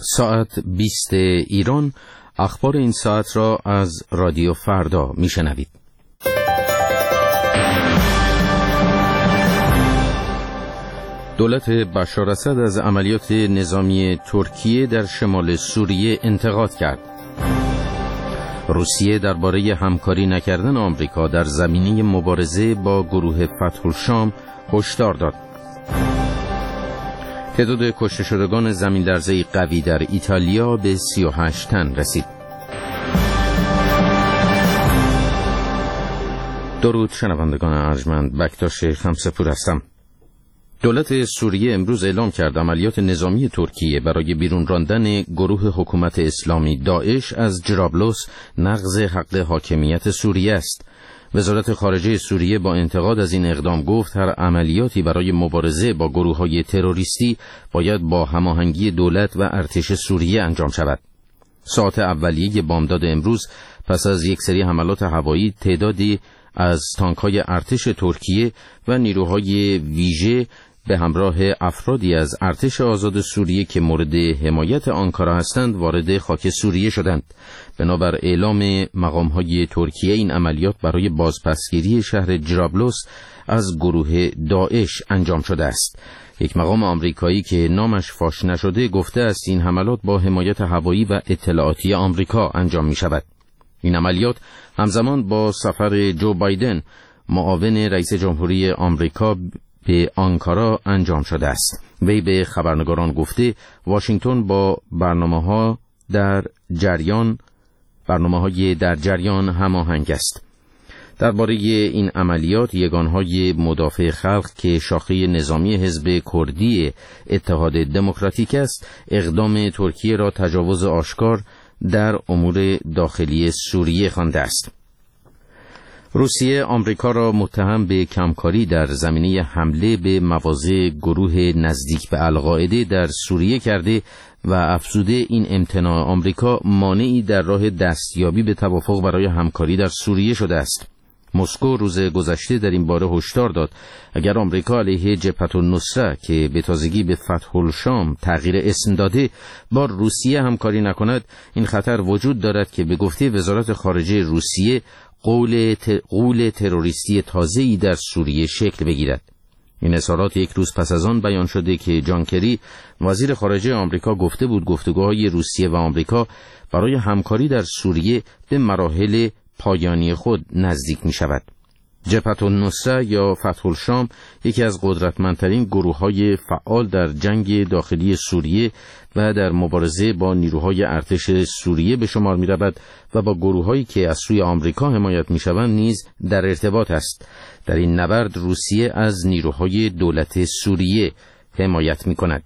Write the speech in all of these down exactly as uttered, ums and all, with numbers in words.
ساعت بیست ایران. اخبار این ساعت را از رادیو فردا میشنوید. دولت بشار اسد از عملیات نظامی ترکیه در شمال سوریه انتقاد کرد. روسیه درباره همکاری نکردن آمریکا در زمینه مبارزه با گروه فتح الشام هشدار داد. تعداد کشته شدگان زمین لرزه‌ای قوی در ایتالیا به سی و هشت تن رسید. درود شنوندگان ارجمند، بکتاش خمسه‌پور هستم. دولت سوریه امروز اعلام کرد عملیات نظامی ترکیه برای بیرون راندن گروه حکومت اسلامی داعش از جرابلس نقض حق حاکمیت سوریه است. وزارت خارجه سوریه با انتقاد از این اقدام گفت هر عملیاتی برای مبارزه با گروه‌های تروریستی باید با هماهنگی دولت و ارتش سوریه انجام شود. ساعت اولیه بامداد امروز پس از یک سری حملات هوایی تعدادی از تانک‌های ارتش ترکیه و نیروهای ویژه به همراه افرادی از ارتش آزاد سوریه که مورد حمایت آنکارا هستند وارد خاک سوریه شدند. بنابر اعلام مقام‌های ترکیه این عملیات برای بازپسگیری شهر جرابلس از گروه داعش انجام شده است. یک مقام آمریکایی که نامش فاش نشده گفته است این حملات با حمایت هوایی و اطلاعاتی آمریکا انجام می شود. این عملیات همزمان با سفر جو بایدن معاون رئیس جمهوری آمریکا به آنکارا انجام شده است. وی به خبرنگاران گفته واشنگتن با برنامه‌ها در جریان برنامه‌های در جریان هماهنگ است. درباره این عملیات یگانهای مدافع خلق که شاخه نظامی حزب کردی اتحاد دموکراتیک است اقدام ترکیه را تجاوز آشکار در امور داخلی سوریه خوانده است. روسیه آمریکا را متهم به کمکاری در زمینه حمله به مواضع گروه نزدیک به القاعده در سوریه کرده و افزوده این امتناع آمریکا مانعی در راه دستیابی به توافق برای همکاری در سوریه شده است. مسکو روز گذشته در این باره هشدار داد اگر آمریکا علیه جبهة النصره که به تازگی به فتح الشام تغییر اسم داده با روسیه همکاری نکند این خطر وجود دارد که به گفته وزارت خارجه روسیه قول غول تروریستی تازه‌ای در سوریه شکل بگیرد. این اظهارات یک روز پس از آن بیان شده که جان کری وزیر خارجه آمریکا گفته بود گفتگوهای روسیه و آمریکا برای همکاری در سوریه به مراحل پایانی خود نزدیک می شود. جبهة النصره یا فتح الشام یکی از قدرتمندترین گروه‌های فعال در جنگ داخلی سوریه و در مبارزه با نیروهای ارتش سوریه به شمار می رود و با گروه‌هایی که از سوی آمریکا حمایت می شوند نیز در ارتباط است. در این نبرد روسیه از نیروهای دولت سوریه حمایت می کند.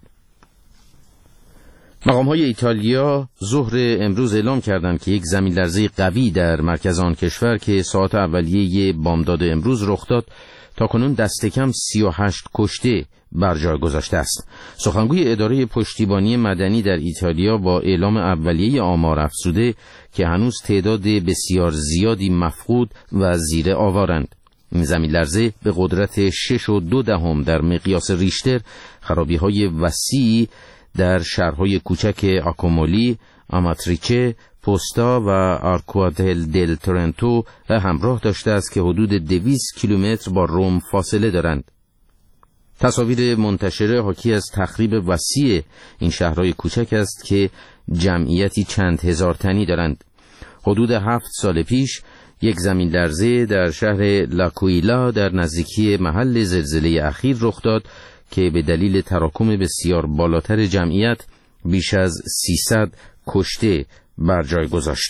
مقام‌های ایتالیا ظهر امروز اعلام کردند که یک زمین لرزه قوی در مرکز آن کشور که ساعت اولیه بامداد امروز رخ داد تاکنون دست کم سی و هشت کشته بر جای گذاشته است. سخنگوی اداره پشتیبانی مدنی در ایتالیا با اعلام اولیه آمار افزوده که هنوز تعداد بسیار زیادی مفقود و زیر آوارند. این زمین لرزه به قدرت شش و دو دهم در مقیاس ریشتر خرابی‌های وسیعی در شهرهای کوچک آکومولی، آماتریچه، پوستا و آرکوادل دل تورنتو همراه داشته است که حدود دویست کیلومتر با روم فاصله دارند. تصاویر منتشره حاکی از تخریب وسیع این شهرهای کوچک است که جمعیتی چند هزار تنی دارند. حدود هفت سال پیش یک زمین لرزه در شهر لاکویلا در نزدیکی محل زلزله اخیر رخ داد که به دلیل تراکم بسیار بالاتر جمعیت بیش از سیصد کشته بر جای گذاشت.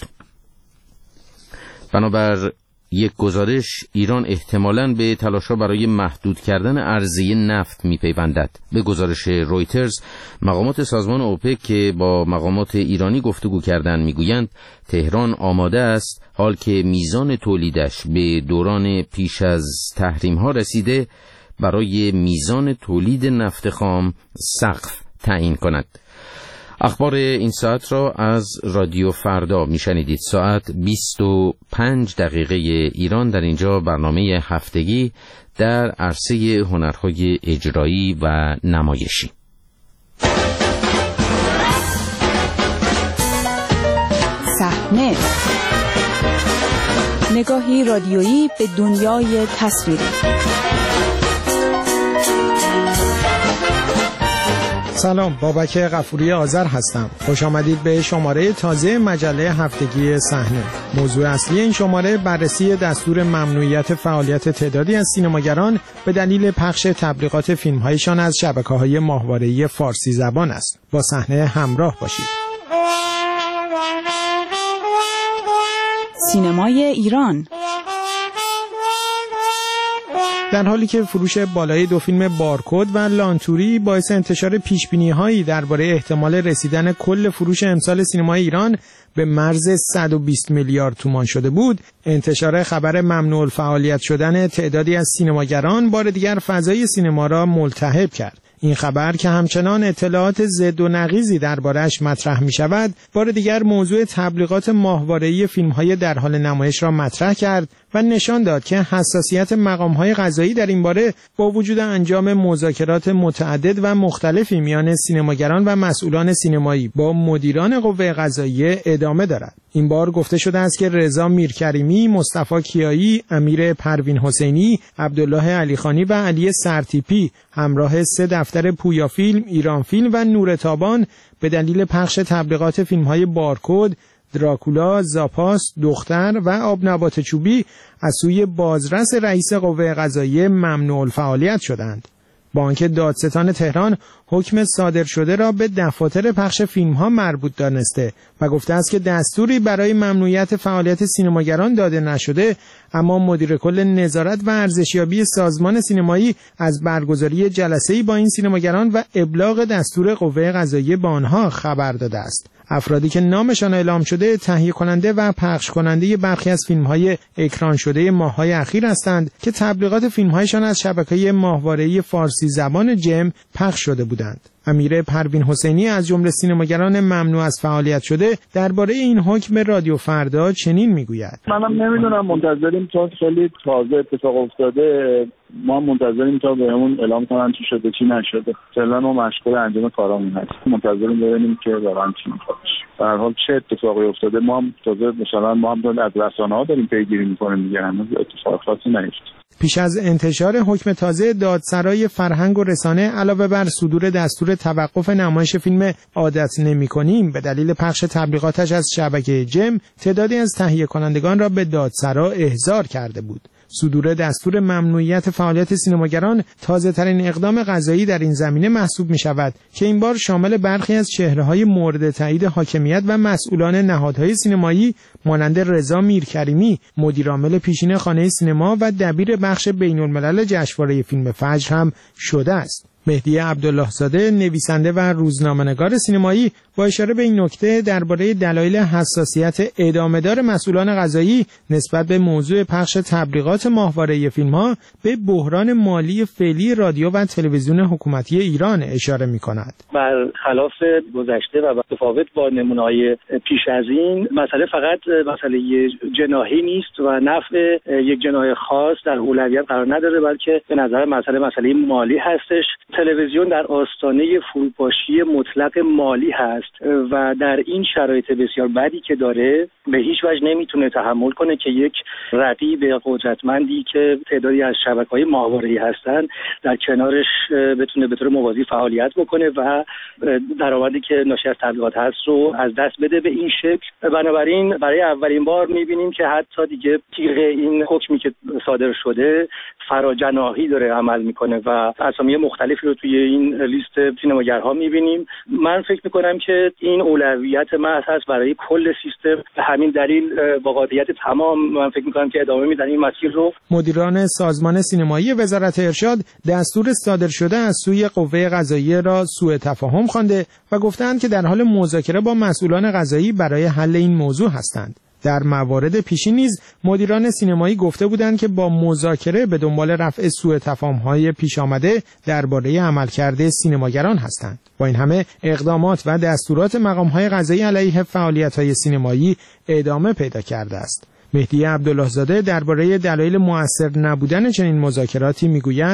بنابر یک گزارش ایران احتمالاً به تلاش‌ها برای محدود کردن عرضه نفت می‌پیوندد. به گزارش رویترز مقامات سازمان اوپک که با مقامات ایرانی گفتگو کردند می‌گویند تهران آماده است حال که میزان تولیدش به دوران پیش از تحریم‌ها رسیده برای میزان تولید نفت خام سقف تعیین کند. اخبار این ساعت را از رادیو فردا میشنیدید. ساعت بیست و پنج دقیقه ایران. در اینجا برنامه هفتگی در عرصه هنرهای اجرایی و نمایشی. صحنه، نگاهی رادیویی به دنیای تصویری. سلام، بابک غفوری آذر هستم. خوش آمدید به شماره تازه مجله هفتگی صحنه. موضوع اصلی این شماره بررسی دستور ممنوعیت فعالیت تعدادی از سینماگران به دلیل پخش تبلیغات فیلم‌هایشان از شبکه‌های ماهواره‌ای فارسی زبان است. با صحنه همراه باشید. سینمای ایران. در حالی که فروش بالای دو فیلم بارکد و لانتوری باعث انتشار پیشبینی‌هایی درباره احتمال رسیدن کل فروش امسال سینمای ایران به مرز صد و بیست میلیارد تومان شده بود، انتشار خبر ممنوع الفعالیت شدن تعدادی از سینماگران بار دیگر فضای سینما را ملتهب کرد. این خبر که همچنان اطلاعات ضد و نقیضی درباره‌اش مطرح می شود، بار دیگر موضوع تبلیغات ماهواره‌ای فیلم‌های در حال نمایش را مطرح کرد و نشان داد که حساسیت مقام‌های قضایی در این باره با وجود انجام مذاکرات متعدد و مختلفی میان سینماگران و مسئولان سینمایی با مدیران قوه قضاییه ادامه دارد. این بار گفته شده است که رضا میرکریمی، مصطفی کیایی، امیر پروین حسینی، عبدالله علیخانی و علی سرتیپی همراه سه دفتر پویا فیلم، ایران فیلم و نور تابان به دلیل پخش تبلیغات فیلم‌های بارکد، دراکولا، زاپاس، دختر و آب نبات چوبی از سوی بازرس رئیس قوه قضاییه ممنوع الفعالیت شدند. با آنکه دادستان تهران حکم صادر شده را به دفاتر پخش فیلم‌ها مربوط دانسته و گفته است که دستوری برای ممنوعیت فعالیت سینماگران داده نشده، اما مدیر کل نظارت و ارزشیابی سازمان سینمایی از برگزاری جلسه‌ای با این سینماگران و ابلاغ دستور قوه قضاییه به آنها خبر داده است. افرادی که نامشان اعلام شده تهیه کننده و پخش کننده برخی از فیلم‌های اکران شده ماه‌های اخیر هستند که تبلیغات فیلم‌هایشان از شبکه‌های ماهواره‌ای فارسی زبان جم پخش شده بودند. امیر پروین حسینی از جمله سینماگران ممنوع از فعالیت شده درباره این حکم رادیو فردا چنین میگوید: منم نمیدونم، منتظریم تا خیلی تازه اتفاق افتاده، ما منتظریم تا بهمون اعلام کنن چی شده چی نشده. فعلا ما مشغول انجام کارامون هستیم، منتظریم ببینیم که واقعا چی میخواد. به هر حال چه اتفاقی افتاده ما هم تازه مثلا ما هم از رسانه‌ها داریم پیگیری میکنیم دیگه، هنوز اتفاق خاصی نیفتاد. پیش از انتشار حکم تازه، دادسرای فرهنگ و رسانه علاوه بر صدور دستور توقف نمایش فیلم عادت نمی‌کنیم به دلیل پخش تبلیغاتش از شبکه جم، تعدادی از تهیه کنندگان را به دادسرا احضار کرده بود. صدور دستور ممنوعیت فعالیت سینماگران تازه‌ترین اقدام قضایی در این زمینه محسوب می‌شود که این بار شامل برخی از چهره‌های مورد تایید حاکمیت و مسئولان نهادهای سینمایی مانند رضا میرکریمی، مدیرعامل پیشین خانه سینما و دبیر بخش بین‌الملل جشنواره فیلم فجر هم شده است. مهدی عبدالله زاده، نویسنده و روزنامه‌نگار سینمایی، با اشاره به این نکته درباره دلایل حساسیت ادامه‌دار مسئولان قضایی نسبت به موضوع پخش تبلیغات ماهواره‌ای فیلم‌ها به بحران مالی فعلی رادیو و تلویزیون حکومتی ایران اشاره می‌کند. برخلاف گذشته و متفاوت با نمونه‌های پیش از این، مسئله فقط مسئله جناحی نیست و نفع یک جناح خاص در اولویت قرار نداره، بلکه به نظر مسئله مسئله مالی هستش. تلویزیون در آستانه فروپاشی مطلق مالی هست و در این شرایط بسیار بدی که داره به هیچ وجه نمیتونه تحمل کنه که یک رقیب قدرتمندی که تعدادی از شبکه‌های ماهواره‌ای هستن در کنارش بتونه به طور موازی فعالیت بکنه و درآمدی که ناشی از تبلیغات هست رو از دست بده به این شکل. بنابراین برای اولین بار میبینیم که حتی دیگه تیغ این حکمی که صادر شده فراجناحی داره عمل میکنه و اسامی مختلفی رو توی این لیست سینماگرها میبینیم. من فکر میکنم که این اولویت محض هست برای کل سیستم. به همین دلیل با قاطعیت تمام من فکر میکنم که ادامه میدن این مسیر رو. مدیران سازمان سینمایی وزارت ارشاد دستور صادر شده از سوی قوه قضاییه را سوء تفاهم خوانده و گفتند که در حال مذاکره با مسئولان قضایی برای حل این موضوع هستند. در موارد پیشین نیز مدیران سینمایی گفته بودند که با مذاکره به دنبال رفع سوء تفاهم‌های پیش آمده درباره عملکرد سینماگران هستند. با این همه اقدامات و دستورات مقام‌های قضایی علیه فعالیت‌های سینمایی ادامه پیدا کرده است. مهدی عبدالله زاده درباره دلایل مؤثر نبودن چنین مذاکراتی میگوید: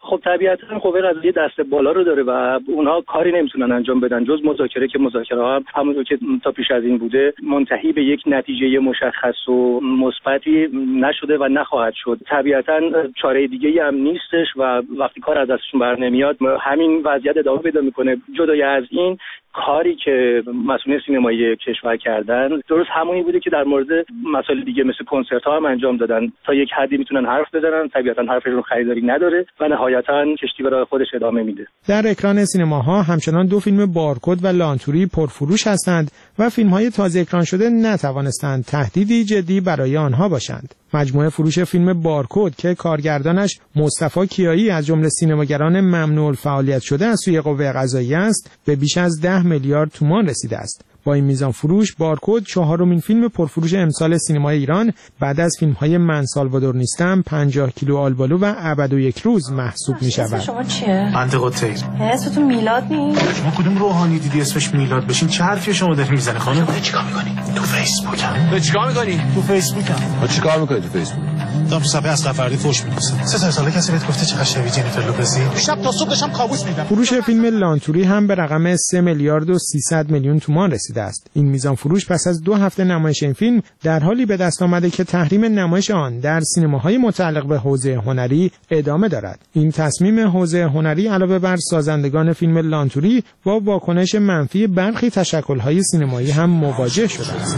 خب طبیعتا قوه قضاییه دست بالا رو داره و اونها کاری نمیتونن انجام بدن جز مذاکره که مذاکره ها همونطور که تا پیش از این بوده منتهی به یک نتیجه مشخص و مثبتی نشده و نخواهد شد. طبیعتا چاره دیگه‌ای هم نیستش و وقتی کار از دستشون بر نمیاد همین وضعیت ادامه پیدا میکنه. جدای از این کاری که مسئولین سینمایی کشور کردن درست همونی بوده که در مورد مسائل دیگه مثل کنسرت ها هم انجام دادن. تا یک حدی میتونن حرف بزنن، طبیعتا حرفشون خریداری نداره و نهایتا کشتی به راه خودش ادامه میده. در اکران سینماها همچنان دو فیلم بارکد و لانتوری پرفروش هستند و فیلم‌های تازه اکران شده نتوانستند تهدیدی جدی برای آنها باشند. مجموعه فروش فیلم بارکد که کارگردانش مصطفی کیایی از جمله سینماگران ممنوع الفعالیت شده از سوی قوه قضاییه است به بیش از ده میلیارد تومان رسیده است. با این میزان فروش بارکد چهارمین فیلم پرفروش امسال سینمای ایران بعد از فیلم‌های من سالوادور نیستم، پنجاه کیلو آلبالو و ابد و یک روز محسوب می‌شود. شما چیه؟ منطقه تیر. اسمتون میلاد نیست؟ شما کدوم روحانی دیدی اسمش میلاد بشین؟ چه حرفی شما داری میزنه خانم؟ تو چیکار می‌کنی؟ تو فیسبوکم. تو چیکار می‌کنی؟ تو فیسبوکم. تو چیکار می‌کنی تو فیسبوک؟ دارم تو صفحه از قفردی فوش می‌نویسم. سه تا ساله کسی بهت گفته چقدر شبیه جنیفر لوپزی؟ شب تا صبح داشتم کابوس می‌دیدم. فروش فیلم لانتوری هم به رقم سه میلیارد و سیصد میلیون تومان رسیده است. این میزان فروش پس از دو هفته نمایش این فیلم در حالی به دست آمده که تحریم نمایش آن در سینماهای متعلق به حوزه هنری ادامه دارد. این تصمیم حوزه هنری علاوه بر سازندگان فیلم لانتوری با واکنش منفی برخی تشکل‌های سینمایی هم مواجه شده است.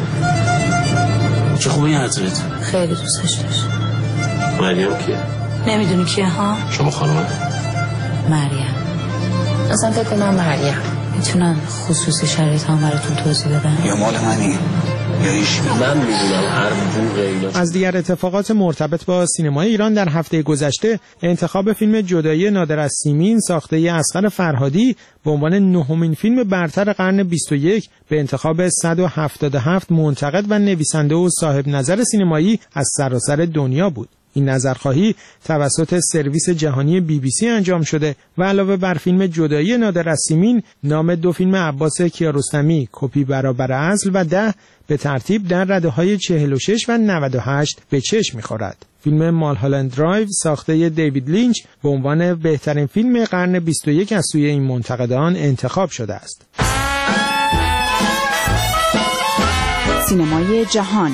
چه خوبه این حضرت؟ خیلی دوستش داشت. مریم کیه؟ نمیدونی کیه ها؟ شما خانم؟ مریم. اصلا فکر کنم مریم. میتونن خصوصی شرایط هم براتون توضیح بدن؟ یا مال منی یا ایش من میدونم هر بوق اینا. از دیگر اتفاقات مرتبط با سینمای ایران در هفته گذشته انتخاب فیلم جدایی نادر از سیمین ساخته اصغر فرهادی به عنوان نهمین فیلم برتر قرن بیست و یک به انتخاب صد و هفتاد و هفت منتقد و نویسنده و صاحب نظر سینمایی از سراسر دنیا بود. این نظرخواهی توسط سرویس جهانی بی بی سی انجام شده و علاوه بر فیلم جدایی نادر از سیمین نام دو فیلم عباس کیارستمی کپی برابر اصل و ده به ترتیب در رده‌های چهل و شش و نود و هشت به چشم می‌خورد. فیلم مالهالند درایو ساخته دیوید لینچ به عنوان بهترین فیلم قرن بیست و یک از سوی این منتقدان انتخاب شده است. سینمای جهان.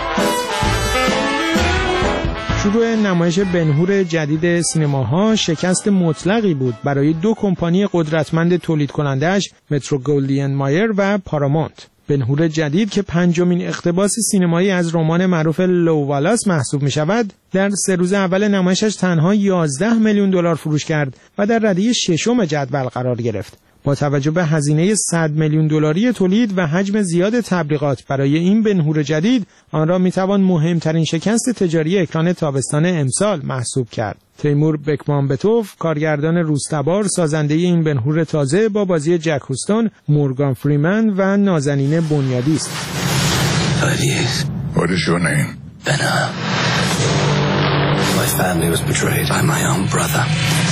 شروع نمایش بنهور جدید سینماها شکست مطلقی بود برای دو کمپانی قدرتمند تولید کنندش مترو گلدین مایر و پارامونت. بنهور جدید که پنجمین اقتباس سینمایی از رمان معروف لو والاس محسوب می شود در سه روز اول نمایشش تنها یازده میلیون دلار فروش کرد و در رده ششم جدول قرار گرفت. با توجه به هزینه صد میلیون دلاری تولید و حجم زیاد تبلیغات برای این بنهور جدید آن را میتوان مهمترین شکست تجاری اکران تابستان امسال محسوب کرد. تیمور بکمامبتوف کارگردان روزتبار سازنده این بنهور تازه با بازی جک هوستون، مورگان فریمن و نازنین بنیادی است. What is your name? Benham. My family was betrayed by my own brother.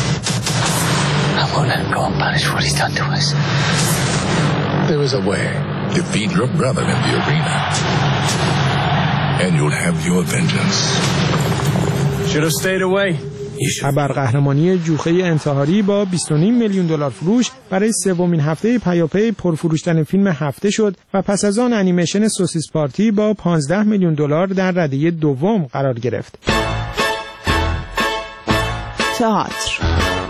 I won't let him go unpunished for what he's done to us. There is a way. Defeat your brother in the arena, and you'll have your vengeance. Should have stayed away. ابرقهرمانی جوخه انتحاری با بیست و نیم میلیون دلار فروش برای سومین هفته پیاپی پرفروشترین فیلم هفته شد و پس از آن انیمیشن سوسیس پارتی با پانزده میلیون دلار در رده دوم قرار گرفت. تئاتر.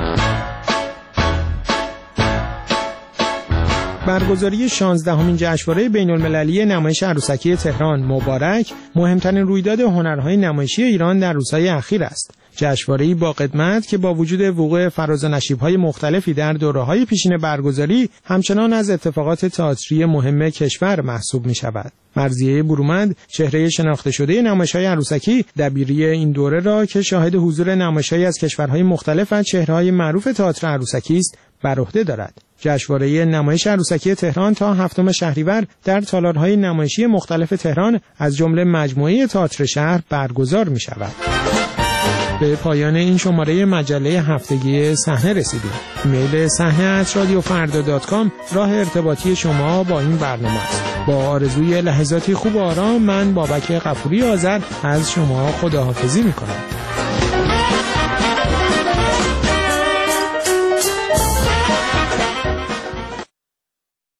برگزاری شانزدهمین جشنواره بین‌المللی نمایش عروسکی تهران مبارک مهمترین رویداد هنرهای نمایشی ایران در روزهای اخیر است. جشنواره‌ای با قدمت که با وجود وقوع فراز و نشیب‌های مختلفی در دوره‌های پیشین برگزاری همچنان از اتفاقات تئاتری مهم کشور محسوب می‌شود. مرضیه برومند چهره شناخته شده نمایش‌های عروسکی دبیری این دوره را که شاهد حضور نمایش‌هایی از کشورهای مختلف و چهره‌های معروف تئاتر عروسکی است بر عهده دارد. جشنواره نمایش عروسکی تهران تا هفتم شهریور در تالارهای نمایشی مختلف تهران از جمله مجموعه تئاتر شهر برگزار می‌شود. به پایان این شماره مجله هفتگی صحنه رسیدیم. ایمیل صحنه ات رادیو فردا دات کام راه ارتباطی شما با این برنامه است. با آرزوی لحظاتی خوب و آرام من بابک غفوری آذر از شما خداحافظی می‌کنم.